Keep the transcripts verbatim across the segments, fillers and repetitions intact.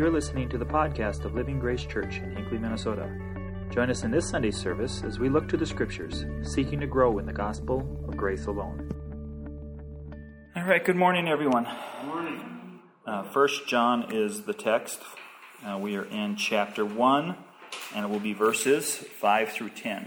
You're listening to the podcast of Living Grace Church in Hinckley, Minnesota. Join us in this Sunday service as we look to the Scriptures, seeking to grow in the gospel of grace alone. All right, good morning, everyone. Good morning. Uh, First John is the text. Uh, we are in chapter one, and it will be verses five through ten.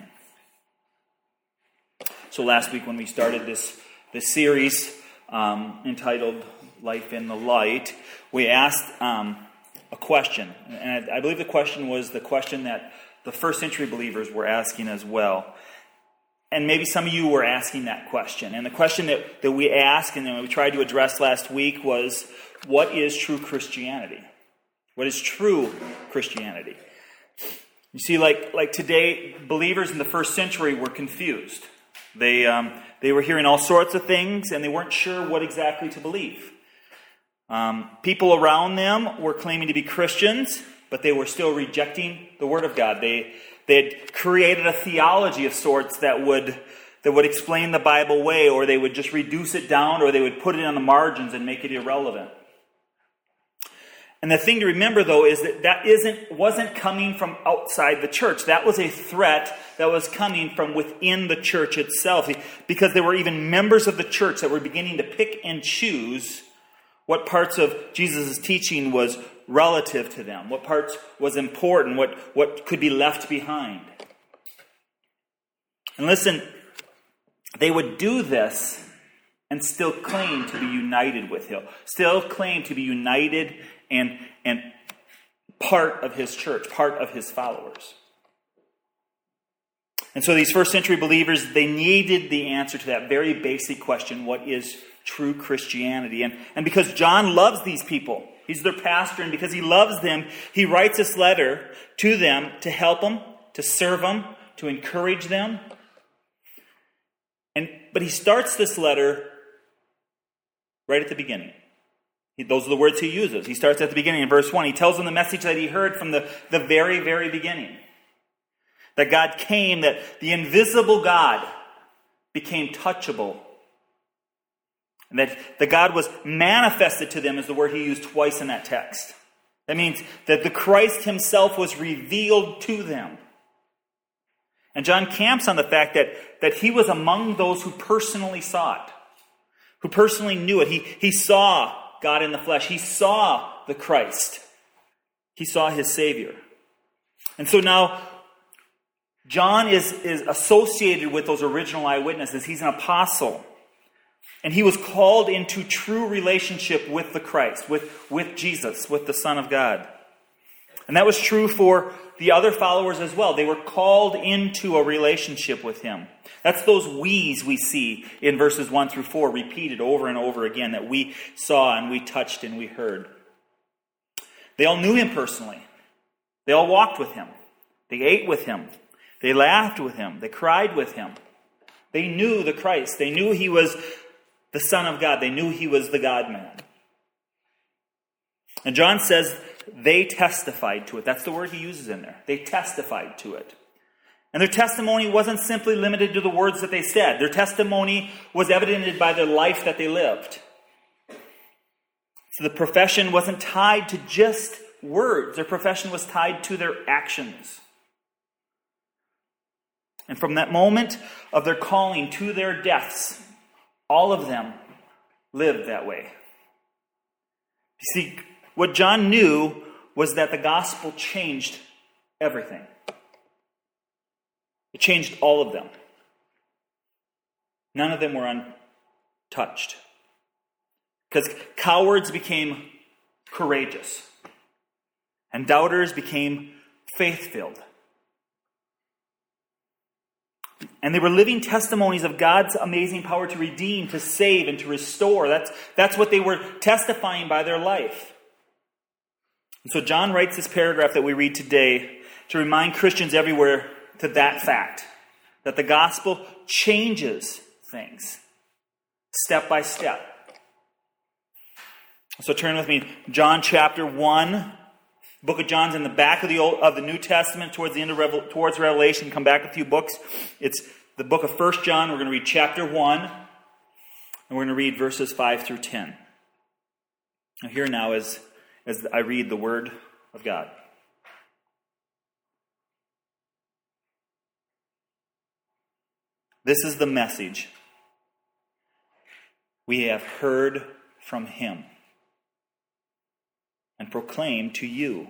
So last week when we started this, this series um, entitled Life in the Light, we asked um, a question. And I, I believe the question was the question that the first century believers were asking as well. And maybe some of you were asking that question. And the question that, that we asked and that we tried to address last week was, what is true Christianity? What is true Christianity? You see, like, like today, believers in the first century were confused. They, um, they were hearing all sorts of things, and they weren't sure what exactly to believe. Um, people around them were claiming to be Christians, but they were still rejecting the Word of God. They they had created a theology of sorts that would that would explain the Bible away, or they would just reduce it down, or they would put it on the margins and make it irrelevant. And the thing to remember, though, is that that isn't wasn't coming from outside the church. That was a threat that was coming from within the church itself, because there were even members of the church that were beginning to pick and choose what parts of Jesus' teaching was relative to them, what parts was important, what, what could be left behind. And listen, they would do this and still claim to be united with him, still claim to be united and, and part of his church, part of his followers. And so these first century believers, they needed the answer to that very basic question, what is true Christianity? And, and because John loves these people, he's their pastor, and because he loves them, he writes this letter to them to help them, to serve them, to encourage them. And but he starts this letter right at the beginning. He, those are the words he uses. He starts at the beginning in verse one. He tells them the message that he heard from the, the very, very beginning. That God came, that the invisible God became touchable. And that the God was manifested to them is the word he used twice in that text. That means that the Christ himself was revealed to them. And John camps on the fact that, that he was among those who personally saw it, who personally knew it. He, he saw God in the flesh. He saw the Christ. He saw his Savior. And so now, John is, is associated with those original eyewitnesses. He's an apostle. And he was called into true relationship with the Christ, with, with Jesus, with the Son of God. And that was true for the other followers as well. They were called into a relationship with him. That's those we's we see in verses one through four, repeated over and over again, that we saw and we touched and we heard. They all knew him personally. They all walked with him. They ate with him. They laughed with him. They cried with him. They knew the Christ. They knew he was the Son of God. They knew he was the God-man. And John says they testified to it. That's the word he uses in there. They testified to it. And their testimony wasn't simply limited to the words that they said. Their testimony was evidenced by their life that they lived. So the profession wasn't tied to just words. Their profession was tied to their actions. And from that moment of their calling to their deaths, all of them lived that way. You see, what John knew was that the gospel changed everything. It changed all of them. None of them were untouched. Because cowards became courageous. And doubters became faith-filled. And they were living testimonies of God's amazing power to redeem, to save, and to restore. That's, that's what they were testifying by their life. And so John writes this paragraph that we read today to remind Christians everywhere to that fact, that the gospel changes things step by step. So turn with me, John chapter one. Book of John's in the back of the Old, of the New Testament, towards the end of Revel, towards Revelation. Come back a few books. It's the book of First John. We're going to read chapter one, and we're going to read verses five through ten. Now here now is as I read the Word of God. This is the message we have heard from him and proclaim to you,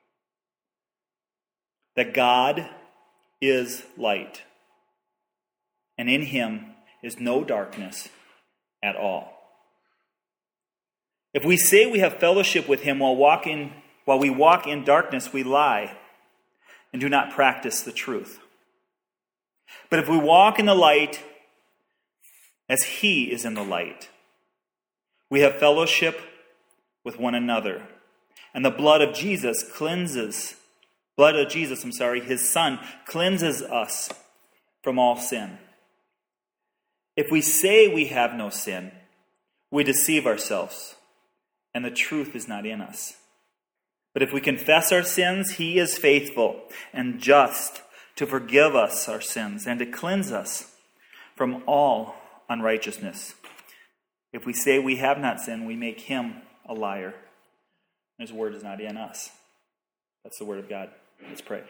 that God is light, and in him is no darkness at all. If we say we have fellowship with him while walking, while we walk in darkness, we lie and do not practice the truth. But if we walk in the light as he is in the light, we have fellowship with one another. And the blood of Jesus cleanses, blood of Jesus, I'm sorry, his Son, cleanses us from all sin. If we say we have no sin, we deceive ourselves, and the truth is not in us. But if we confess our sins, he is faithful and just to forgive us our sins and to cleanse us from all unrighteousness. If we say we have not sinned, we make him a liar. His word is not in us. That's the word of God. Let's pray.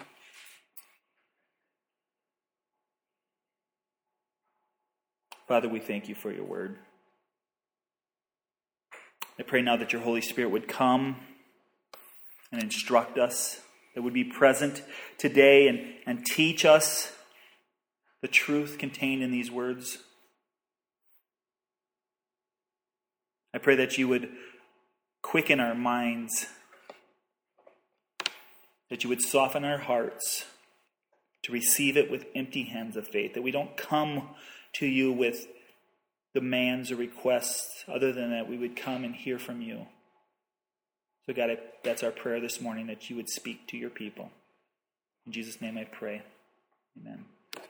Father, we thank you for your word. I pray now that your Holy Spirit would come and instruct us, that would be present today and, and teach us the truth contained in these words. I pray that you would quicken our minds, that you would soften our hearts to receive it with empty hands of faith, that we don't come to you with demands or requests, other than that we would come and hear from you. So God, I, that's our prayer this morning, that you would speak to your people. In Jesus' name I pray. Amen.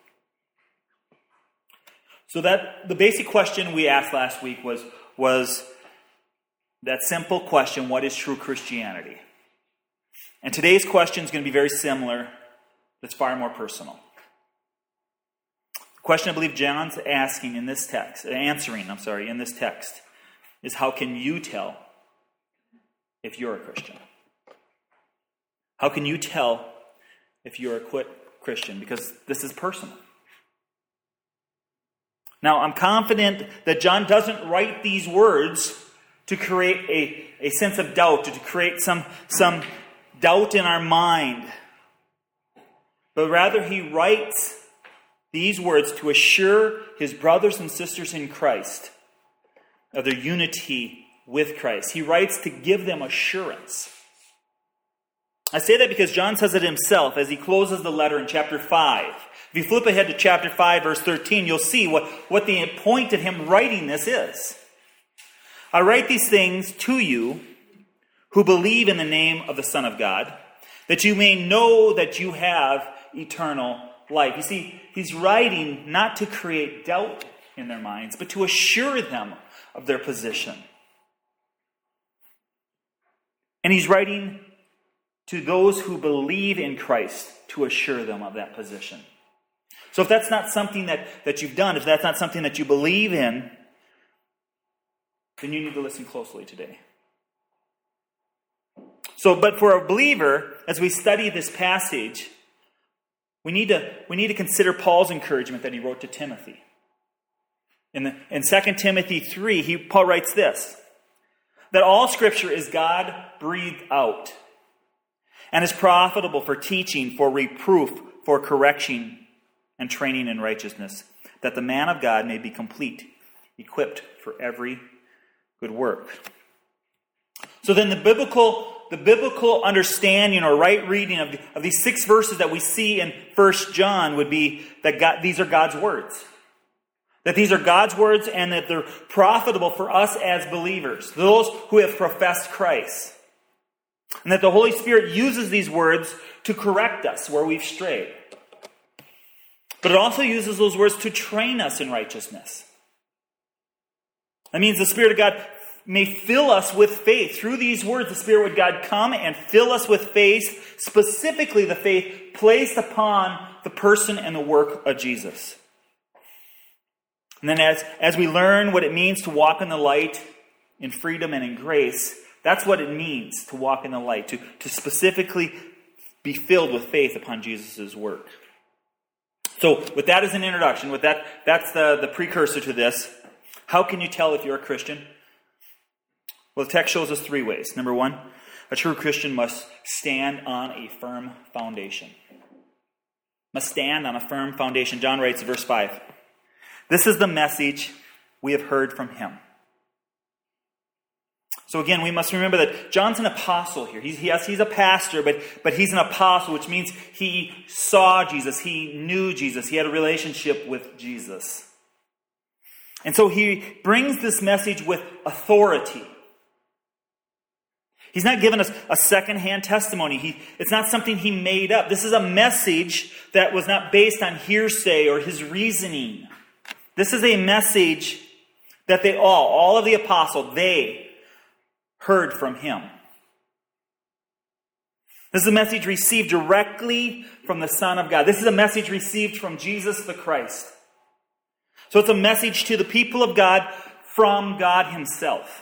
So that the basic question we asked last week was, was that simple question, what is true Christianity? And today's question is going to be very similar, but it's far more personal. The question I believe John's asking in this text, answering, I'm sorry, in this text, is how can you tell if you're a Christian? How can you tell if you're a quit Christian? Because this is personal. Now, I'm confident that John doesn't write these words to create a, a sense of doubt, or to create some, some doubt in our mind. But rather, he writes these words to assure his brothers and sisters in Christ of their unity with Christ. He writes to give them assurance. I say that because John says it himself as he closes the letter in chapter five. If you flip ahead to chapter five, verse thirteen, you'll see what, what the point of him writing this is. I write these things to you who believe in the name of the Son of God, that you may know that you have eternal life. You see, he's writing not to create doubt in their minds, but to assure them of their position. And he's writing to those who believe in Christ to assure them of that position. So if that's not something that, that you've done, if that's not something that you believe in, then you need to listen closely today. So, but for a believer, as we study this passage, we need to, we need to consider Paul's encouragement that he wrote to Timothy. In, the, in Second Timothy three, he, Paul writes this, that all Scripture is God-breathed out and is profitable for teaching, for reproof, for correction, and training in righteousness, that the man of God may be complete, equipped for every good work. So then the biblical, the biblical understanding or right reading of, the, of these six verses that we see in First John would be that God, these are God's words. That these are God's words and that they're profitable for us as believers, those who have professed Christ. And that the Holy Spirit uses these words to correct us where we've strayed. But it also uses those words to train us in righteousness. That means the Spirit of God may fill us with faith. Through these words, the Spirit of God come and fill us with faith, specifically the faith placed upon the person and the work of Jesus. And then as, as we learn what it means to walk in the light, in freedom and in grace, That's what it means to walk in the light, to, to specifically be filled with faith upon Jesus' work. So with that as an introduction, with that, that's the, the precursor to this. How can you tell if you're a Christian? Well, the text shows us three ways. Number one, a true Christian must stand on a firm foundation. Must stand on a firm foundation. John writes, verse five, "This is the message we have heard from him." So again, we must remember that John's an apostle here. He's, yes, he's a pastor, but, but he's an apostle, which means he saw Jesus. He knew Jesus. He had a relationship with Jesus. And so he brings this message with authority. He's not giving us a secondhand testimony. He, it's not something he made up. This is a message that was not based on hearsay or his reasoning. This is a message that they all, all of the apostles, they heard from him. This is a message received directly from the Son of God. This is a message received from Jesus the Christ. So it's a message to the people of God from God himself.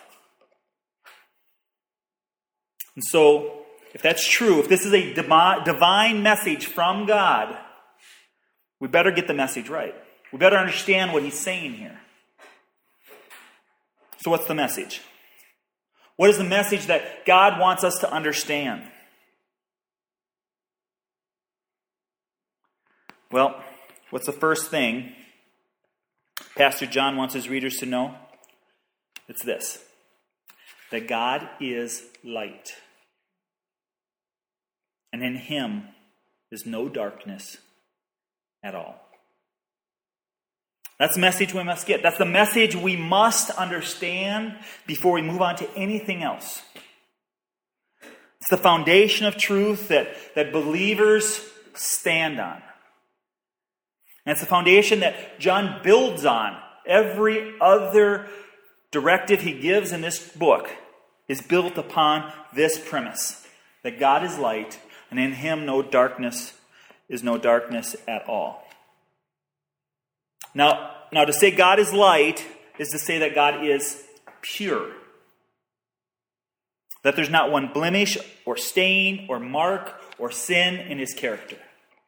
And so, if that's true, if this is a divine message from God, we better get the message right. We better understand what he's saying here. So what's the message? What is the message that God wants us to understand? Well, what's the first thing Pastor John wants his readers to know? It's this: that God is light, and in him is no darkness at all. That's the message we must get. That's the message we must understand before we move on to anything else. It's the foundation of truth that, that believers stand on. And it's the foundation that John builds on. Every other directive he gives in this book is built upon this premise: that God is light, and in him no darkness is no darkness at all. Now, now, to say God is light is to say that God is pure. That there's not one blemish or stain or mark or sin in his character.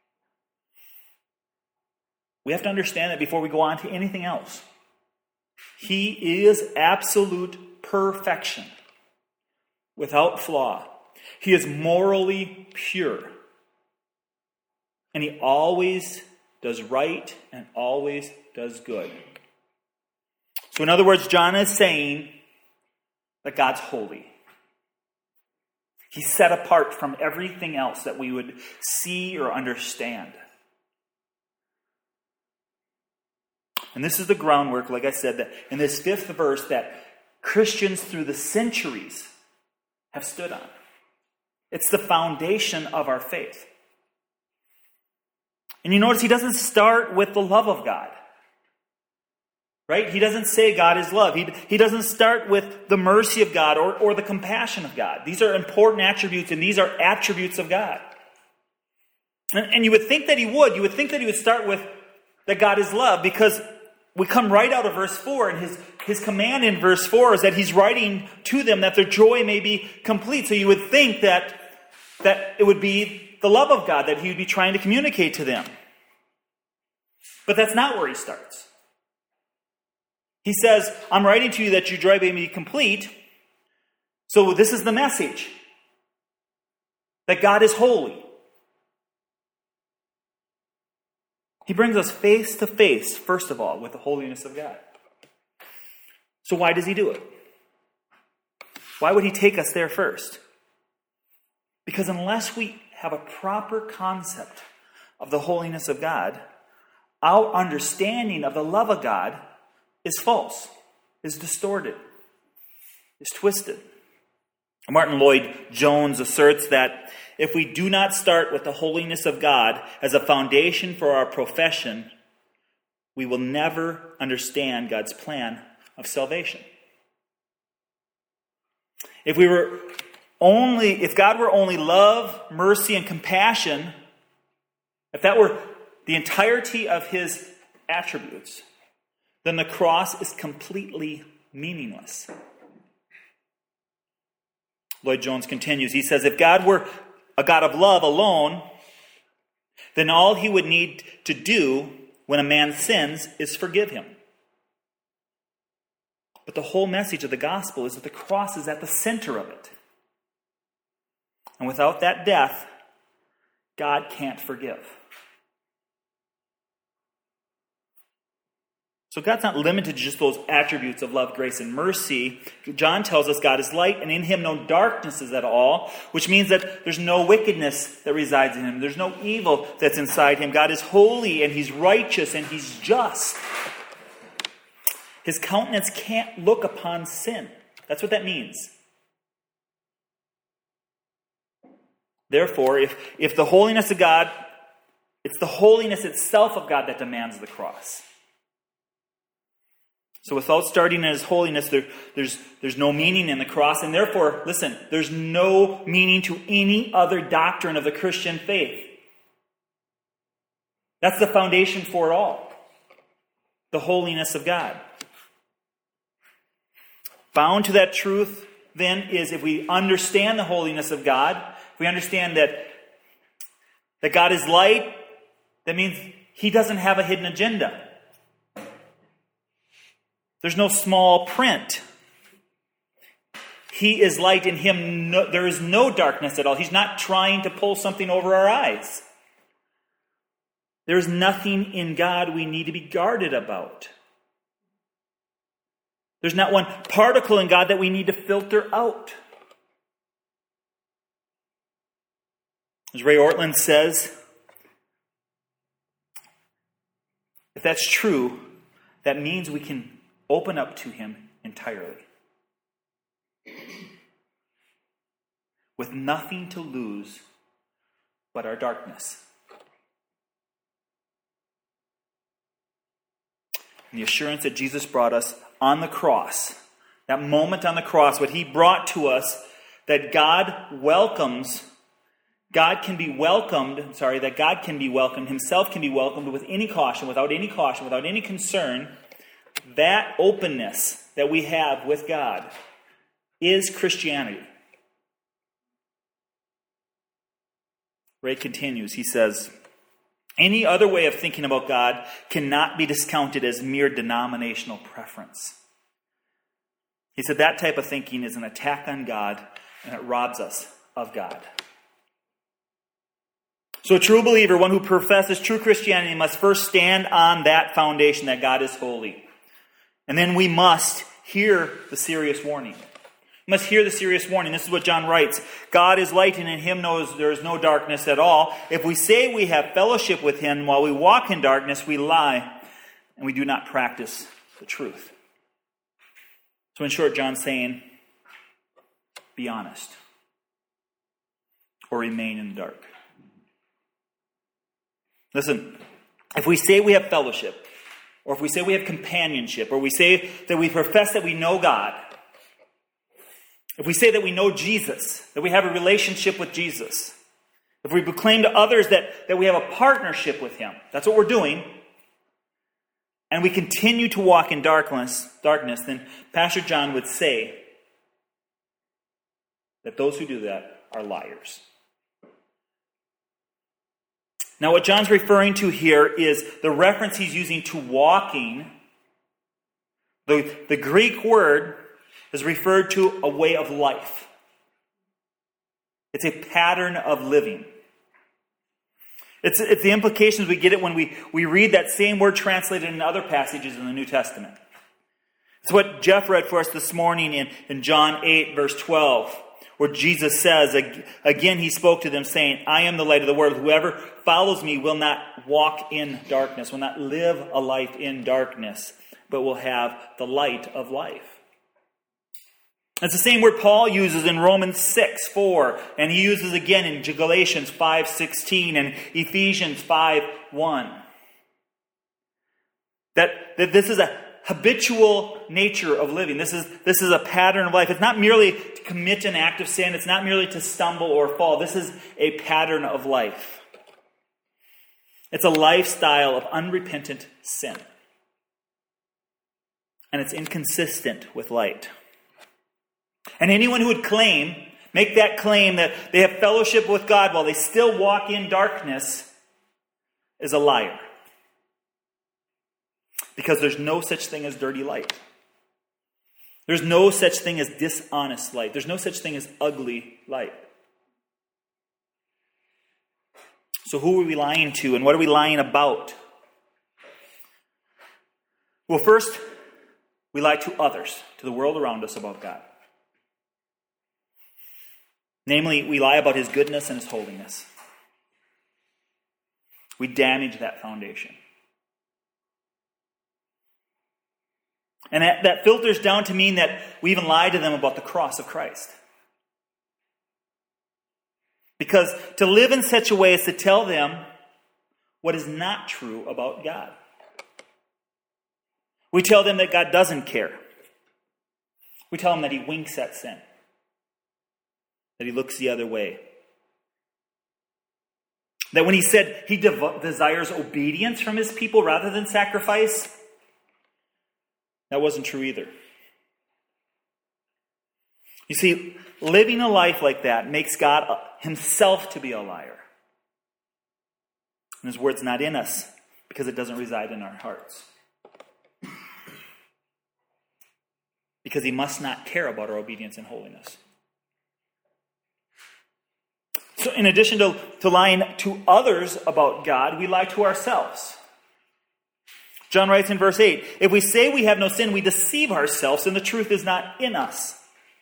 We have to understand that before we go on to anything else. He is absolute perfection, without flaw. He is morally pure. And he always does right and always does good. So in other words, John is saying that God's holy. He's set apart from everything else that we would see or understand. And this is the groundwork, like I said, that in this fifth verse that Christians through the centuries have stood on. It's the foundation of our faith. And you notice he doesn't start with the love of God. Right? He doesn't say God is love. He, he doesn't start with the mercy of God or, or the compassion of God. These are important attributes, and these are attributes of God. And, and you would think that he would. You would think that he would start with that God is love, because we come right out of verse four, and his, his command in verse four is that he's writing to them that their joy may be complete. So you would think that, that it would be the love of God that he would be trying to communicate to them. But that's not where he starts. He says, I'm writing to you that your joy may be complete. So this is the message. That God is holy. He brings us face to face, first of all, with the holiness of God. So why does he do it? Why would he take us there first? Because unless we have a proper concept of the holiness of God, our understanding of the love of God is false, is distorted, is twisted. Martin Lloyd-Jones asserts that if we do not start with the holiness of God as a foundation for our profession, we will never understand God's plan of salvation. If we were only, if God were only love, mercy, and compassion, if that were the entirety of his attributes, then the cross is completely meaningless. Lloyd-Jones continues. He says, if God were a God of love alone, then all he would need to do when a man sins is forgive him. But the whole message of the gospel is that the cross is at the center of it. And without that death, God can't forgive. So God's not limited to just those attributes of love, grace, and mercy. John tells us God is light, and in him no darkness is at all, which means that there's no wickedness that resides in him. There's no evil that's inside him. God is holy, and he's righteous, and he's just. His countenance can't look upon sin. That's what that means. Therefore, if, if the holiness of God, it's the holiness itself of God that demands the cross. So without starting in his holiness, there, there's, there's no meaning in the cross. And therefore, listen, there's no meaning to any other doctrine of the Christian faith. That's the foundation for it all. The holiness of God. Bound to that truth, then, is if we understand the holiness of God, if we understand that, that God is light, that means he doesn't have a hidden agenda. There's no small print. He is light, in him no, there is no darkness at all. He's not trying to pull something over our eyes. There is nothing in God we need to be guarded about. There's not one particle in God that we need to filter out. As Ray Ortlund says, if that's true, that means we can open up to him entirely. With nothing to lose but our darkness. And the assurance that Jesus brought us on the cross, that moment on the cross, what he brought to us, that God welcomes, God can be welcomed, sorry, that God can be welcomed, himself can be welcomed with any caution, without any caution, without any concern. That openness that we have with God is Christianity. Ray continues, he says, any other way of thinking about God cannot be discounted as mere denominational preference. He said that type of thinking is an attack on God, and it robs us of God. So a true believer, one who professes true Christianity, must first stand on that foundation that God is holy. And then we must hear the serious warning. We must hear the serious warning. This is what John writes. God is light, and in him knows there is no darkness at all. If we say we have fellowship with him while we walk in darkness, we lie, and we do not practice the truth. So in short, John's saying, be honest, or remain in the dark. Listen, if we say we have fellowship, or if we say we have companionship, or we say that we profess that we know God, if we say that we know Jesus, that we have a relationship with Jesus, if we proclaim to others that, that we have a partnership with him, that's what we're doing, and we continue to walk in darkness, darkness, then Pastor John would say that those who do that are liars. Now, what John's referring to here is the reference he's using to walking. The, the Greek word is referred to a way of life. It's a pattern of living. It's, it's the implications we get it when we, we read that same word translated in other passages in the New Testament. It's what Jeff read for us this morning in, in John eight, verse twelve, where Jesus says, again he spoke to them saying, I am the light of the world. Whoever follows me will not walk in darkness, will not live a life in darkness, but will have the light of life. It's the same word Paul uses in Romans six, four, and he uses again in Galatians five, sixteen and Ephesians five, one. That, that this is a habitual nature of living. This is, this is a pattern of life. It's not merely to commit an act of sin. It's not merely to stumble or fall. This is a pattern of life. It's a lifestyle of unrepentant sin. And it's inconsistent with light. And anyone who would claim make that claim that they have fellowship with God while they still walk in darkness is a liar. Because there's no such thing as dirty light. There's no such thing as dishonest light. There's no such thing as ugly light. So who are we lying to, and what are we lying about? Well, first, we lie to others, to the world around us about God. Namely, we lie about His goodness and His holiness. We damage that foundation. And that, that filters down to mean that we even lie to them about the cross of Christ. Because to live in such a way is to tell them what is not true about God. We tell them that God doesn't care. We tell them that He winks at sin. That He looks the other way. That when He said He de- desires obedience from His people rather than sacrifice, that wasn't true either. You see, living a life like that makes God Himself to be a liar. And His word's not in us because it doesn't reside in our hearts. Because He must not care about our obedience and holiness. So in addition to, to lying to others about God, we lie to ourselves. John writes in verse eight, if we say we have no sin, we deceive ourselves and the truth is not in us.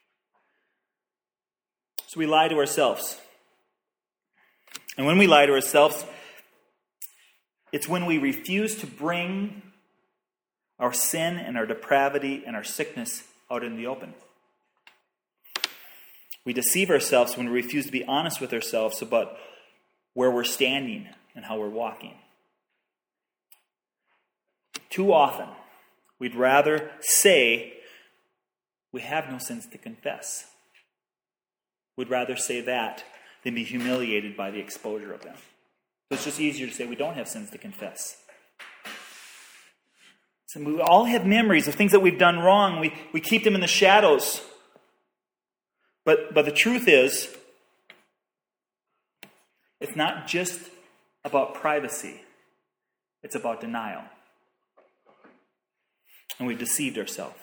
So we lie to ourselves. And when we lie to ourselves, it's when we refuse to bring our sin and our depravity and our sickness out in the open. We deceive ourselves when we refuse to be honest with ourselves about where we're standing and how we're walking. Too often, we'd rather say we have no sins to confess. We'd rather say that than be humiliated by the exposure of them. So it's just easier to say we don't have sins to confess. So we all have memories of things that we've done wrong. We, we keep them in the shadows. But, but the truth is, it's not just about privacy. It's about denial. And we've deceived ourselves.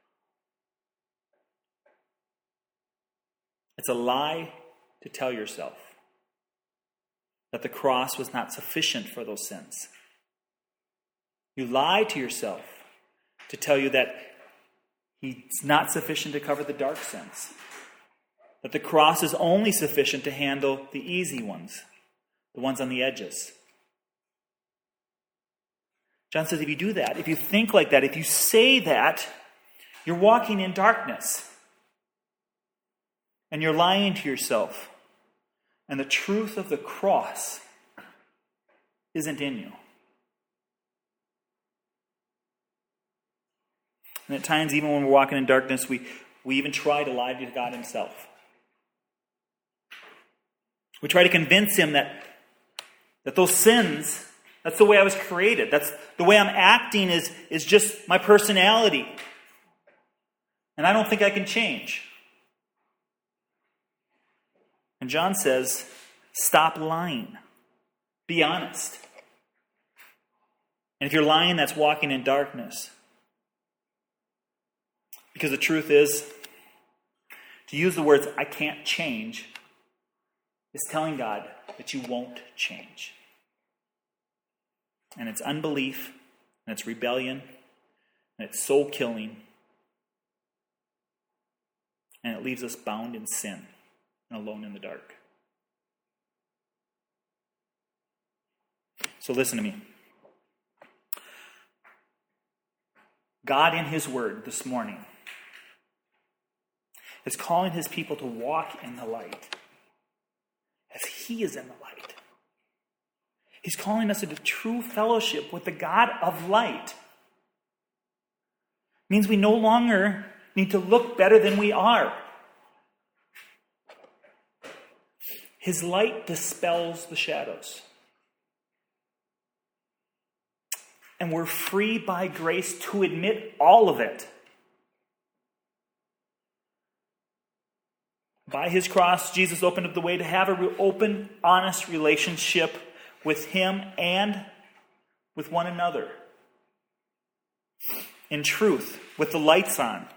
It's a lie to tell yourself that the cross was not sufficient for those sins. You lie to yourself to tell you that He's not sufficient to cover the dark sins. That the cross is only sufficient to handle the easy ones, the ones on the edges. John says if you do that, if you think like that, if you say that, you're walking in darkness. And you're lying to yourself. And the truth of the cross isn't in you. And at times, even when we're walking in darkness, we, we even try to lie to God Himself. We try to convince Him that, that those sins, that's the way I was created. That's the way I'm acting is, is just my personality. And I don't think I can change. And John says, stop lying. Be honest. And if you're lying, that's walking in darkness. Because the truth is, to use the words, I can't change, is telling God that you won't change. And it's unbelief, and it's rebellion, and it's soul killing, and it leaves us bound in sin and alone in the dark. So listen to me. God in His Word this morning is calling His people to walk in the light as He is in the light. He's calling us into true fellowship with the God of light. It means we no longer need to look better than we are. His light dispels the shadows. And we're free by grace to admit all of it. by his cross, Jesus opened up the way to have an open, honest relationship with him and with one another. In truth, with the lights on.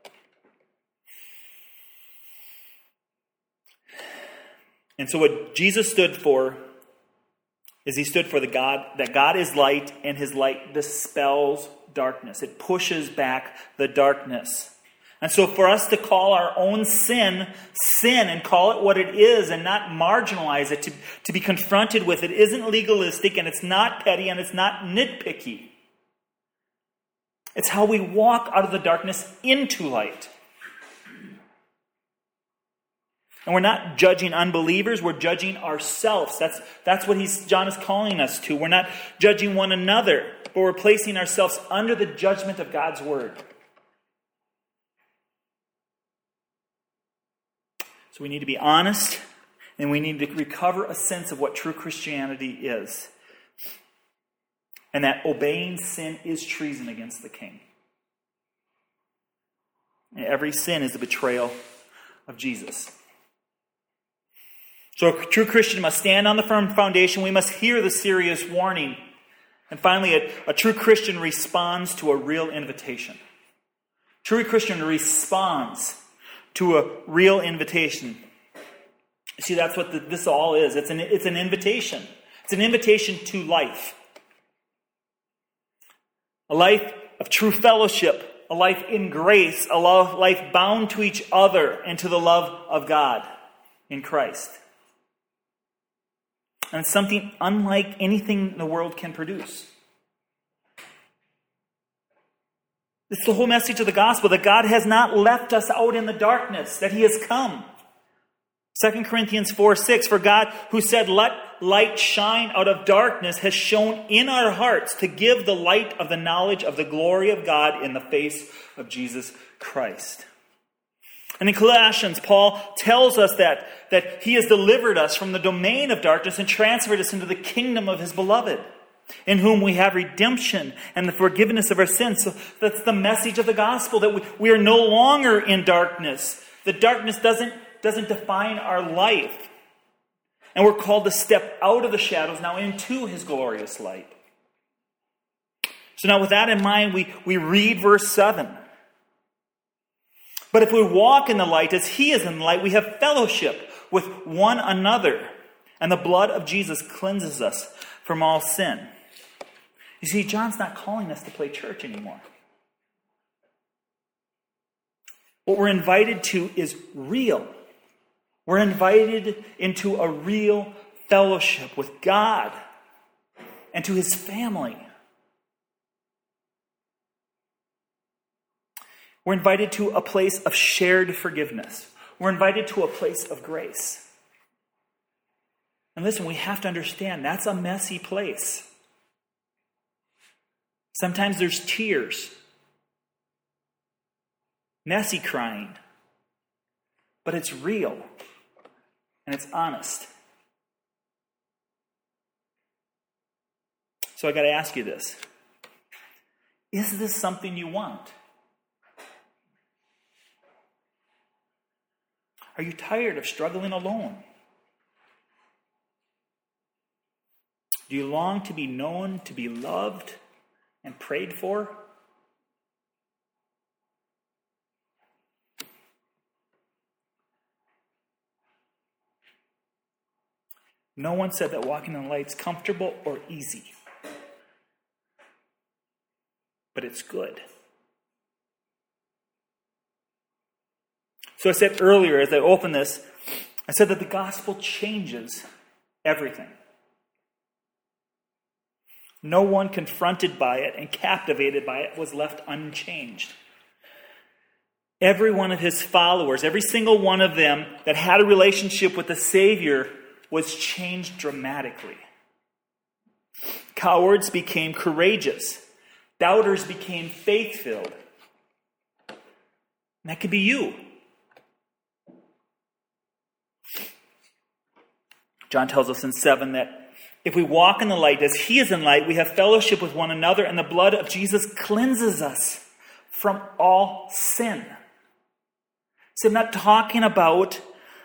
And so what Jesus stood for is he stood for the God, that God is light and his light dispels darkness. It pushes back the darkness. And so for us to call our own sin, sin, and call it what it is and not marginalize it, to, to be confronted with it, isn't legalistic, and it's not petty, and it's not nitpicky. It's how we walk out of the darkness into light. And we're not judging unbelievers, we're judging ourselves. That's, that's what he's, John is calling us to. We're not judging one another, but we're placing ourselves under the judgment of God's word. So we need to be honest, and we need to recover a sense of what true Christianity is. And that obeying sin is treason against the king. And every sin is a betrayal of Jesus. So a true Christian must stand on the firm foundation. We must hear the serious warning. And finally, a, a true Christian responds to a real invitation. A true Christian responds to a real invitation. See, that's what the, this all is. It's an, it's an invitation. It's an invitation to life. A life of true fellowship, a life in grace, a life bound to each other and to the love of God in Christ. And it's something unlike anything the world can produce. It's the whole message of the gospel, that God has not left us out in the darkness, that he has come. Second Corinthians four six, for God who said, let light shine out of darkness, has shone in our hearts to give the light of the knowledge of the glory of God in the face of Jesus Christ. And in Colossians, Paul tells us that, that he has delivered us from the domain of darkness and transferred us into the kingdom of his beloved, in whom we have redemption and the forgiveness of our sins. So that's the message of the gospel, that we, we are no longer in darkness. The darkness doesn't, doesn't define our life. And we're called to step out of the shadows now into his glorious light. So now with that in mind, we, we read verse seven. But if we walk in the light as he is in the light, we have fellowship with one another. And the blood of Jesus cleanses us from all sin. You see, John's not calling us to play church anymore. What we're invited to is real. We're invited into a real fellowship with God and to his family. We're invited to a place of shared forgiveness. We're invited to a place of grace. And listen, we have to understand that's a messy place. Sometimes there's tears, messy crying, but it's real and it's honest. So I got to ask you this. Is this something you want? Are you tired of struggling alone? Do you long to be known, to be loved, and prayed for? No one said that walking in the light is comfortable or easy. But it's good. So I said earlier, as I opened this, I said that the gospel changes everything. No one confronted by it and captivated by it was left unchanged. Every one of his followers, every single one of them that had a relationship with the Savior was changed dramatically. Cowards became courageous. Doubters became faith-filled. And that could be you. John tells us in seven that if we walk in the light as he is in light, we have fellowship with one another, and the blood of Jesus cleanses us from all sin. So I'm not talking about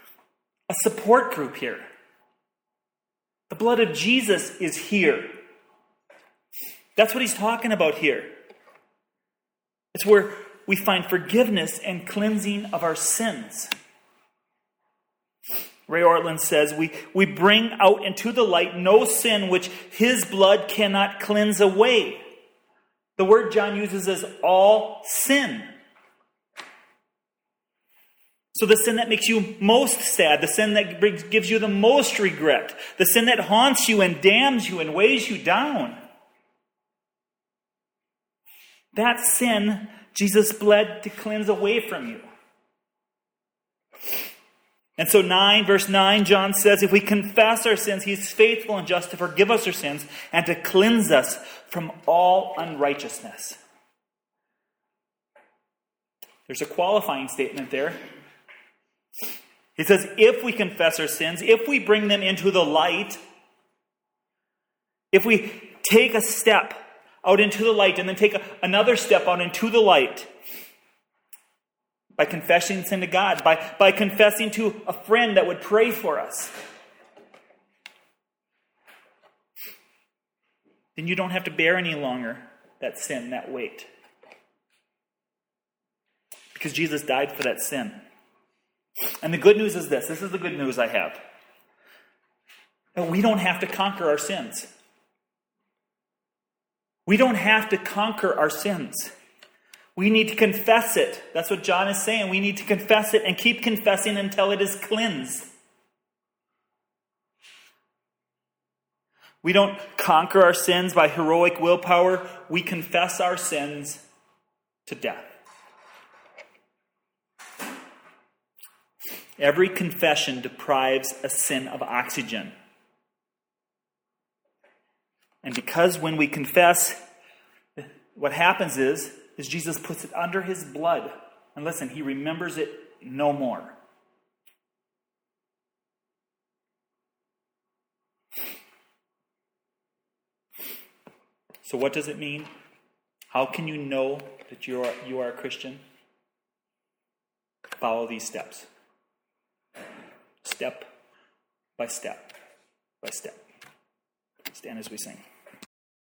a support group here. The blood of Jesus is here. That's what he's talking about here. It's where we find forgiveness and cleansing of our sins. Ray Ortlund says, we, we bring out into the light no sin which his blood cannot cleanse away. The word John uses is all sin. So the sin that makes you most sad, the sin that brings, gives you the most regret, the sin that haunts you and damns you and weighs you down. That sin, Jesus bled to cleanse away from you. And so nine, verse nine, John says, if we confess our sins, he is faithful and just to forgive us our sins and to cleanse us from all unrighteousness. There's a qualifying statement there. He says, if we confess our sins, if we bring them into the light, if we take a step out into the light and then take a, another step out into the light, by confessing sin to God, by, by confessing to a friend that would pray for us, then you don't have to bear any longer that sin, that weight. Because Jesus died for that sin. And the good news is this. This is the good news I have. That we don't have to conquer our sins. We don't have to conquer our sins. We need to confess it. That's what John is saying. We need to confess it and keep confessing until it is cleansed. We don't conquer our sins by heroic willpower. We confess our sins to death. Every confession deprives a sin of oxygen. And because when we confess, what happens is, is Jesus puts it under his blood. And listen, he remembers it no more. So what does it mean? How can you know that you are, you are a Christian? Follow these steps. Step by step by step. Stand as we sing.